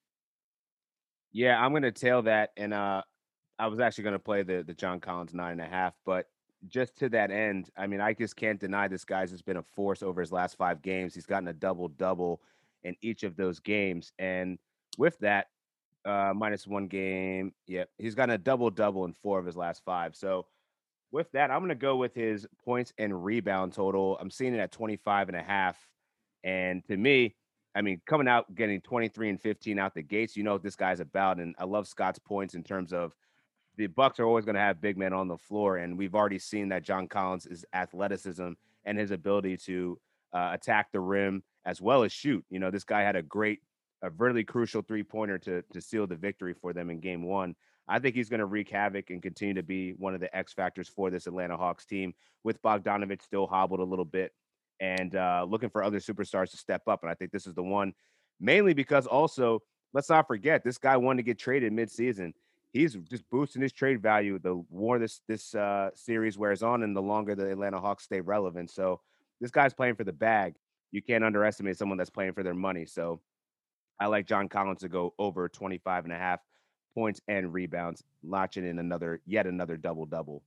Yeah, I'm going to tail that. And I was actually going to play the John Collins 9.5, but just to that end, I mean, I just can't deny this guy's has been a force over his last 5 games. He's gotten a double-double in each of those games. And with that, minus 1 game, he's gotten a double-double in 4 of his last 5. So with that, I'm going to go with his points and rebound total. I'm seeing it at 25.5. And to me, I mean, coming out, getting 23 and 15 out the gates, you know what this guy's about. And I love Scott's points in terms of the Bucks are always going to have big men on the floor. And we've already seen that John Collins' athleticism and his ability to attack the rim as well as shoot. You know, this guy had a really crucial 3-pointer to seal the victory for them in game 1. I think he's going to wreak havoc and continue to be one of the X factors for this Atlanta Hawks team, with Bogdanović still hobbled a little bit and looking for other superstars to step up. And I think this is the one, mainly because also, let's not forget, this guy wanted to get traded midseason. He's just boosting his trade value the more this series wears on and the longer the Atlanta Hawks stay relevant. So this guy's playing for the bag. You can't underestimate someone that's playing for their money. So I like John Collins to go over 25.5 points and rebounds, launching in yet another double-double.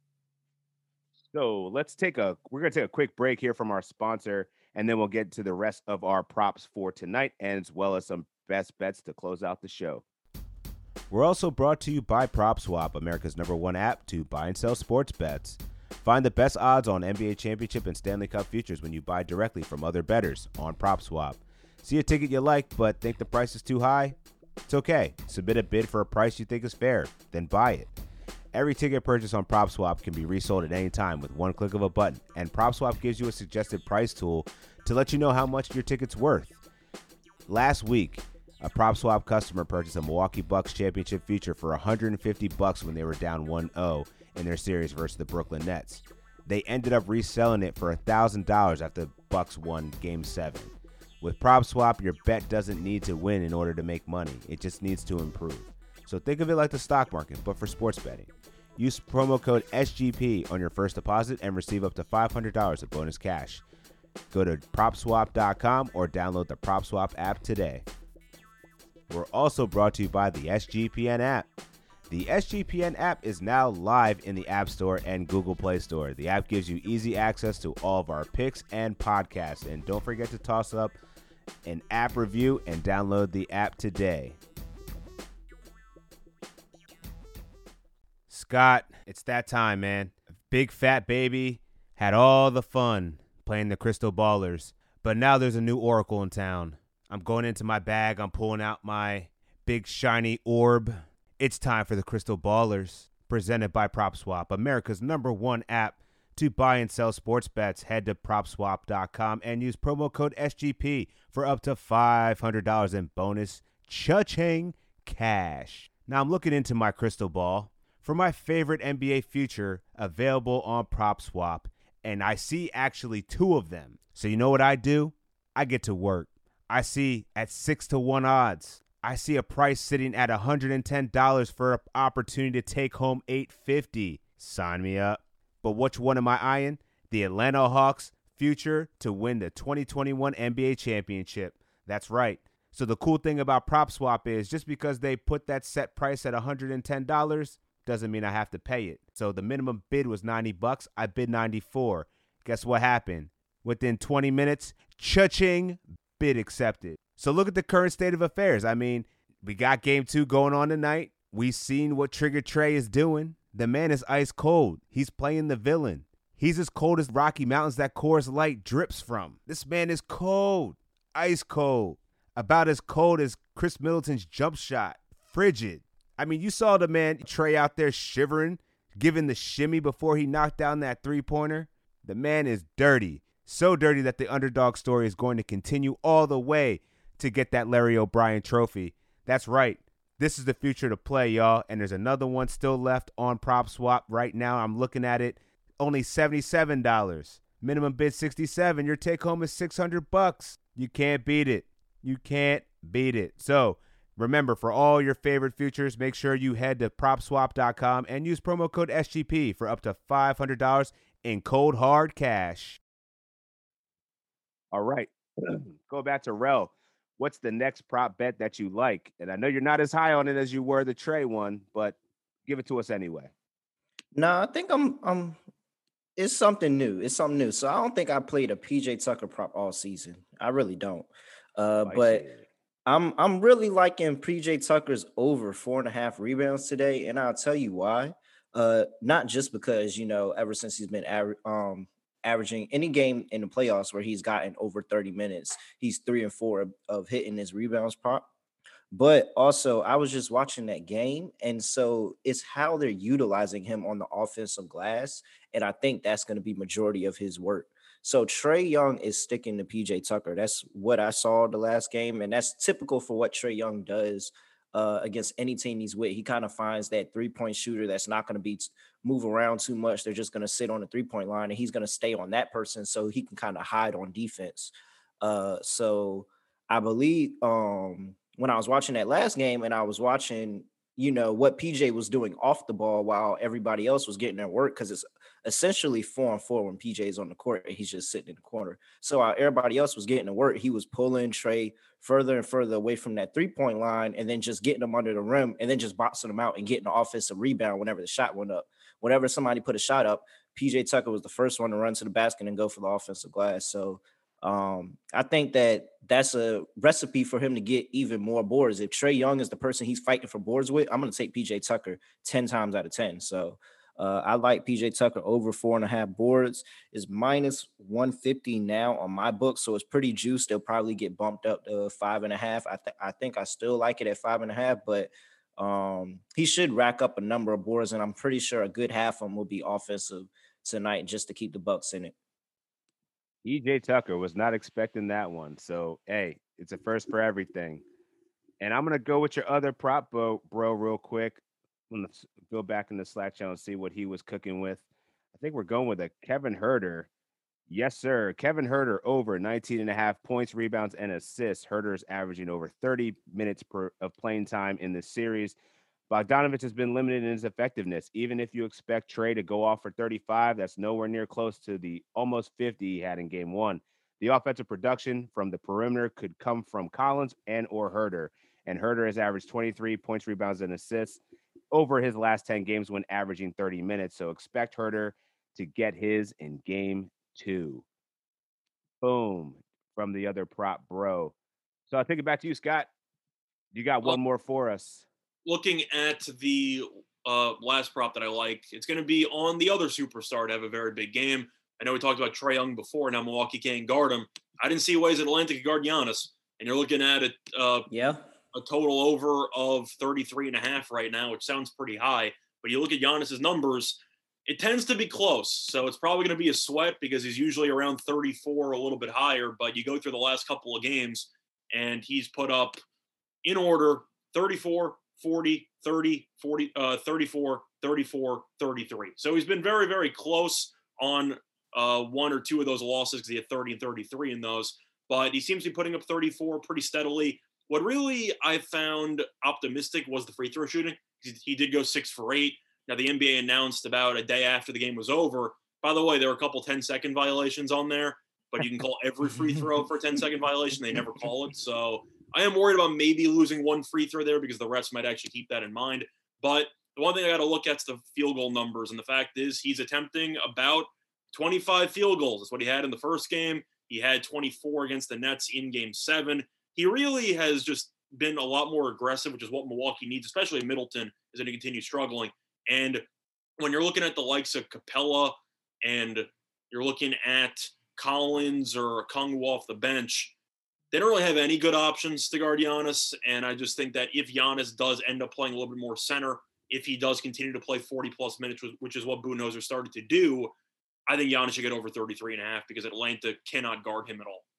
So we're going to take a quick break here from our sponsor, and then we'll get to the rest of our props for tonight, as well as some best bets to close out the show. We're also brought to you by PropSwap, America's #1 app to buy and sell sports bets. Find the best odds on NBA championship and Stanley Cup futures when you buy directly from other bettors on PropSwap. See a ticket you like but think the price is too high? It's okay. Submit a bid for a price you think is fair, then buy it. Every ticket purchase on PropSwap can be resold at any time with one click of a button, and PropSwap gives you a suggested price tool to let you know how much your ticket's worth. Last week, a PropSwap customer purchased a Milwaukee Bucks championship future for $150 when they were down 1-0 in their series versus the Brooklyn Nets. They ended up reselling it for $1,000 after the Bucks won Game 7. With PropSwap, your bet doesn't need to win in order to make money. It just needs to improve. So think of it like the stock market, but for sports betting. Use promo code SGP on your first deposit and receive up to $500 of bonus cash. Go to PropSwap.com or download the PropSwap app today. We're also brought to you by the SGPN app. The SGPN app is now live in the App Store and Google Play Store. The app gives you easy access to all of our picks and podcasts. And don't forget to toss up an app review and download the app today. Scott, it's that time, man. Big Fat Baby had all the fun playing the Crystal Ballers, but now there's a new Oracle in town. I'm going into my bag. I'm pulling out my big shiny orb. It's time for the Crystal Ballers, presented by PropSwap, America's #1 app to buy and sell sports bets. Head to PropSwap.com and use promo code SGP for up to $500 in bonus cha-ching cash. Now I'm looking into my crystal ball for my favorite NBA future available on PropSwap, and I see actually 2 of them. So you know what I do? I get to work. I see at 6-1 odds. I see a price sitting at $110 for an opportunity to take home $850. Sign me up. But which one am I eyeing? The Atlanta Hawks future to win the 2021 NBA championship. That's right. So the cool thing about PropSwap is just because they put that set price at $110 doesn't mean I have to pay it. So the minimum bid was $90. I bid $94. Guess what happened? Within 20 minutes, cha-ching, bid accepted. So look at the current state of affairs. I mean, we got Game 2 going on tonight. We've seen what Trigger Trey is doing. The man is ice cold. He's playing the villain. He's as cold as Rocky Mountains that Coors Light drips from. This man is cold. Ice cold. About as cold as Chris Middleton's jump shot. Frigid. I mean, you saw the man Trey out there shivering, giving the shimmy before he knocked down that three-pointer. The man is dirty. So dirty that the underdog story is going to continue all the way to get that Larry O'Brien trophy. That's right. This is the future to play, y'all. And there's another one still left on PropSwap right now. I'm looking at it. Only $77. Minimum bid $67. Your take home is $600. You can't beat it. You can't beat it. So remember, for all your favorite futures, make sure you head to PropSwap.com and use promo code SGP for up to $500 in cold hard cash. All right. Go back to Rel. What's the next prop bet that you like? And I know you're not as high on it as you were the Trey one, but give it to us anyway. No, I think I'm it's something new. It's something new. So I don't think I played a PJ Tucker prop all season. I really don't. But I'm really liking PJ Tucker's over 4.5 rebounds today, and I'll tell you why. Not just because, ever since he's been averaging any game in the playoffs where he's gotten over 30 minutes, he's 3 and 4 of hitting his rebounds prop. But also, I was just watching that game, and so it's how they're utilizing him on the offensive glass, and I think that's going to be majority of his work. So Trae Young is sticking to PJ Tucker. That's what I saw the last game, and that's typical for what Trae Young does against any team he's with. He kind of finds that three-point shooter that's not going to move around too much. They're just going to sit on the three-point line, and he's going to stay on that person so he can kind of hide on defense. So I believe when I was watching that last game and I was watching, what PJ was doing off the ball while everybody else was getting their work, because it's essentially 4-on-4 when PJ is on the court and he's just sitting in the corner. So while everybody else was getting to work, he was pulling Trae further and further away from that three-point line and then just getting them under the rim and then just boxing them out and getting the offensive rebound whenever the shot went up. Whenever somebody put a shot up, PJ Tucker was the first one to run to the basket and go for the offensive glass. So I think that's a recipe for him to get even more boards. If Trae Young is the person he's fighting for boards with, I'm going to take PJ Tucker 10 times out of 10. So I like PJ Tucker over 4.5 boards. Is minus 150 now on my book, so it's pretty juiced. They'll probably get bumped up to 5.5. I think I still like it at 5.5, but he should rack up a number of boards, and I'm pretty sure a good half of them will be offensive tonight just to keep the Bucks in it. PJ Tucker was not expecting that one. So, hey, It's a first for everything. And I'm gonna go with your other prop, bro, real quick. I'm gonna go back in the Slack channel and see what he was cooking with. I think we're going with a Kevin Herter. Yes, sir. Kevin Herter over 19 and a half points, rebounds, and assists. Herter's averaging over 30 minutes of playing time in this series. Bogdanovich has been limited in his effectiveness. Even if you expect Trey to go off for 35, that's nowhere near close to the almost 50 he had in game one. The offensive production from the perimeter could come from Collins and or Herter. And Herter has averaged 23 points, rebounds, and assists over his last 10 games when averaging 30 minutes. So expect Herter to get his in game two. Boom. From the other prop, bro. So I'll take it back to you, Scott. You got one more for us. Looking at the last prop that I like, it's going to be on the other superstar to have a very big game. I know we talked about Trae Young before, now Milwaukee can't guard him. I didn't see ways Atlanta could guard Giannis, and you're looking at a total over of 33.5 right now, which sounds pretty high. But you look at Giannis's numbers, it tends to be close. So it's probably going to be a sweat because he's usually around 34, a little bit higher. But you go through the last couple of games, and he's put up, in order, 34, 40, 30, 40, 34, 34, 33. So he's been very, very close on one or two of those losses because he had 30 and 33 in those. But he seems to be putting up 34 pretty steadily. What really I found optimistic was the free throw shooting. He did go 6 for 8. Now, the NBA announced about a day after the game was over. By the way, there were a couple 10-second violations on there, but you can call every free throw for a 10-second violation. They never call it. So I am worried about maybe losing one free throw there because the refs might actually keep that in mind. But the one thing I got to look at is the field goal numbers. And the fact is he's attempting about 25 field goals. That's what he had in the first game. He had 24 against the Nets in game 7. He really has just been a lot more aggressive, which is what Milwaukee needs, especially Middleton is going to continue struggling. And when you're looking at the likes of Capella and you're looking at Collins or Kongwu off the bench, they don't really have any good options to guard Giannis. And I just think that if Giannis does end up playing a little bit more center, if he does continue to play 40-plus minutes, which is what Budenholzer started to do, I think Giannis should get over 33.5 because Atlanta cannot guard him at all.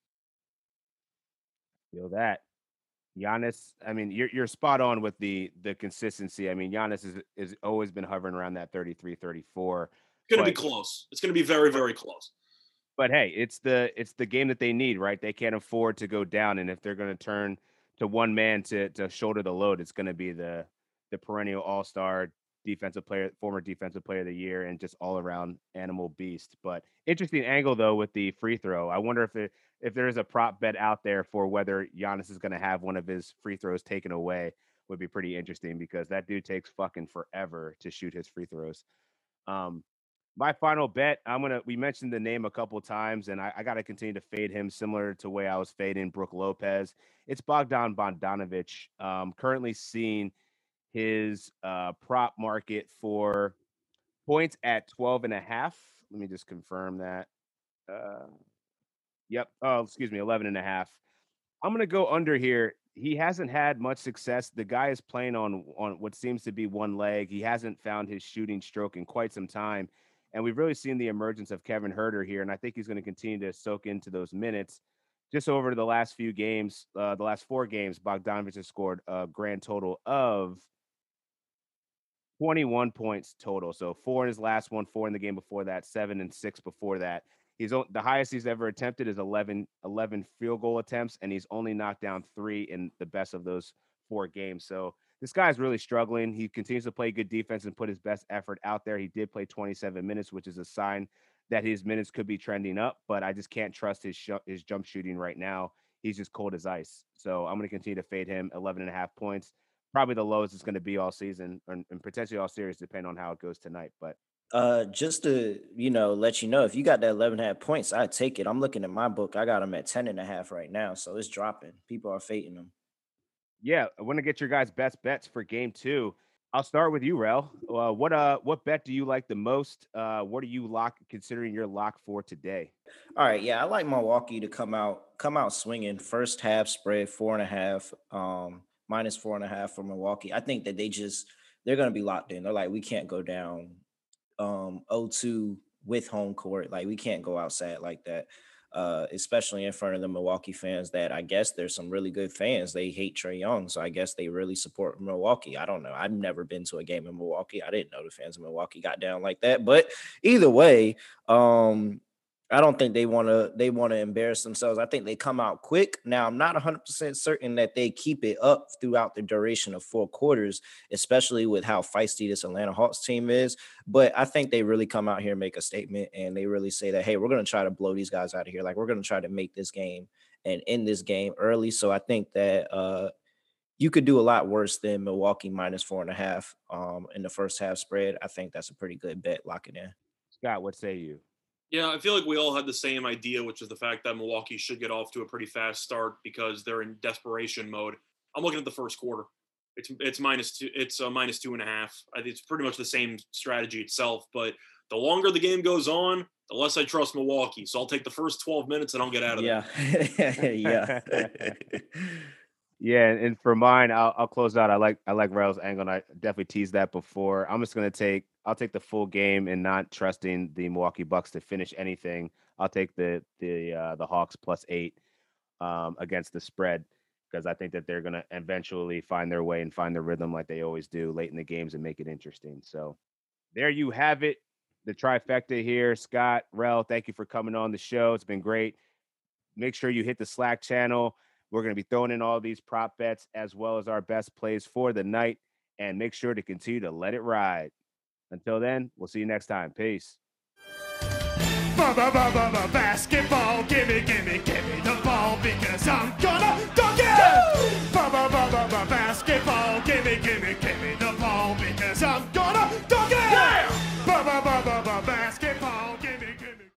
Feel that. Giannis, I mean, you're spot on with the consistency. I mean, Giannis is always been hovering around that 33, 34. It's going to be close. It's going to be very, very close. But hey, it's the game that they need, right? They can't afford to go down, and if they're going to turn to one man to shoulder the load, it's going to be the perennial all-star defensive player, former defensive player of the year, and just all-around animal beast. But interesting angle though with the free throw. I wonder if there is a prop bet out there for whether Giannis is going to have one of his free throws taken away. Would be pretty interesting because that dude takes fucking forever to shoot his free throws. My final bet, we mentioned the name a couple times, and I got to continue to fade him similar to the way I was fading Brook Lopez. It's Bogdan Bogdanović. Currently seeing his prop market for points at 12.5. Let me just confirm that. Yep. Oh, excuse me, 11.5. I'm going to go under here. He hasn't had much success. The guy is playing on what seems to be one leg. He hasn't found his shooting stroke in quite some time. And we've really seen the emergence of Kevin Herter here. And I think he's going to continue to soak into those minutes. Just over the last few games, the last 4 games, Bogdanović has scored a grand total of 21 points total. So 4 in his last one, 4 in the game before that, 7 and 6 before that. The highest he's ever attempted is 11 field goal attempts, and he's only knocked down 3 in the best of those 4 games. So this guy's really struggling. He continues to play good defense and put his best effort out there. He did play 27 minutes, which is a sign that his minutes could be trending up, but I just can't trust his jump shooting right now. He's just cold as ice. So I'm going to continue to fade him 11.5 points. Probably the lowest it's going to be all season and potentially all series, depending on how it goes tonight. But just to, let you know, if you got that 11.5 points, I'd take it. I'm looking at my book. I got him at 10.5 right now. So it's dropping. People are fading them. Yeah. I want to get your guys' best bets for game 2. I'll start with you, Rel. What bet do you like the most? What are you considering your lock for today? All right. Yeah. I like Milwaukee to come out swinging. First half spread 4.5, minus 4.5 for Milwaukee. I think that they're going to be locked in. They're like, we can't go down 0-2 with home court. Like, we can't go outside like that. especially in front of the Milwaukee fans that I guess there's some really good fans. They hate Trae Young, so I guess they really support Milwaukee. I don't know. I've never been to a game in Milwaukee. I didn't know the fans of Milwaukee got down like that. But either way, I don't think they want to embarrass themselves. I think they come out quick. Now, I'm not 100% certain that they keep it up throughout the duration of 4 quarters, especially with how feisty this Atlanta Hawks team is. But I think they really come out here and make a statement, and they really say that, hey, we're going to try to blow these guys out of here. Like, we're going to try to make this game and end this game early. So I think that you could do a lot worse than Milwaukee minus 4.5 in the first half spread. I think that's a pretty good bet. Lock it in. Scott, what say you? Yeah, I feel like we all had the same idea, which is the fact that Milwaukee should get off to a pretty fast start because they're in desperation mode. I'm looking at the first quarter. It's minus 2. It's minus 2.5. I think it's pretty much the same strategy itself. But the longer the game goes on, the less I trust Milwaukee. So I'll take the first 12 minutes and I'll get out of there. Yeah. Yeah, and for mine, I'll close out. I like Rail's angle, and I definitely teased that before. I'm just gonna take the full game and not trusting the Milwaukee Bucks to finish anything. I'll take the Hawks +8 against the spread because I think that they're gonna eventually find their way and find their rhythm like they always do late in the games and make it interesting. So there you have it, the trifecta here. Scott, Rail, thank you for coming on the show. It's been great. Make sure you hit the Slack channel. We're going to be throwing in all these prop bets as well as our best plays for the night. And make sure to continue to let it ride. Until then, we'll see you next time. Peace. Basketball, gimme the ball because I'm gonna dunk it! Basketball, gimme the ball because I'm gonna